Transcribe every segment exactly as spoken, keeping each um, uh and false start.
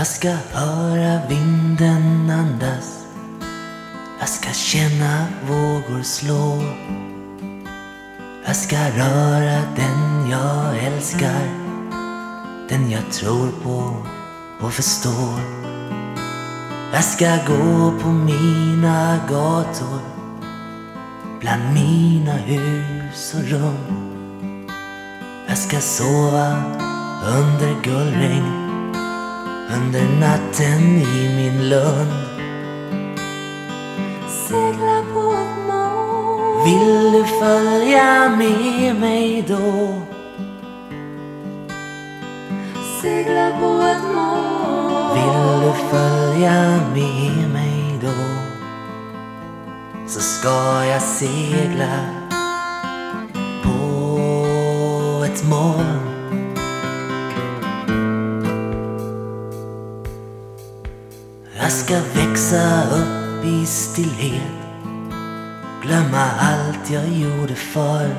Jag ska höra vinden andas, jag ska känna vågor slå. Jag ska röra den jag älskar, den jag tror på och förstår. Jag ska gå på mina gator, bland mina hus och rum. Jag ska sova under gullregn, under natten i min lund. Segla på ett moln. Vill du följa med mig då? Segla på ett moln. Vill du följa med mig då? Så ska jag segla på ett moln. Jag ska växa upp i stillhet, glömma allt jag gjorde förr.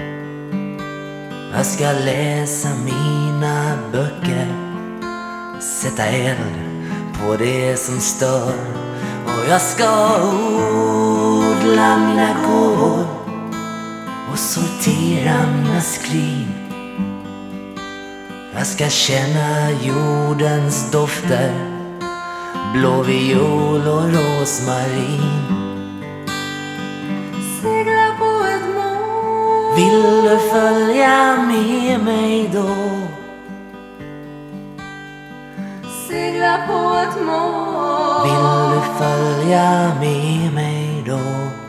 Jag ska läsa mina böcker, sätta eld på det som stör. Och jag ska odla mina gåvor och sortera mina skrin. Jag ska känna jordens dofter, blå viol och rosmarin. Segla på ett moln. Vill du följa med mig då? Segla på ett moln. Vill du följa med mig då?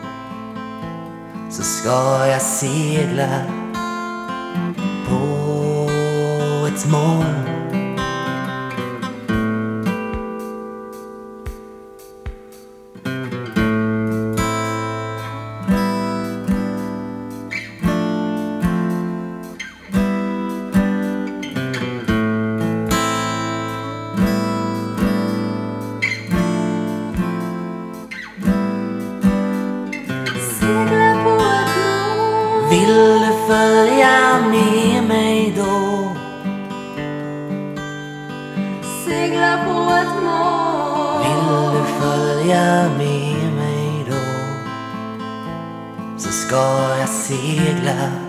Så ska jag segla på ett moln. Segla på ett moln. Vill du följa med mig då? Segla på ett moln. Vill du följa med mig då? Så ska jag segla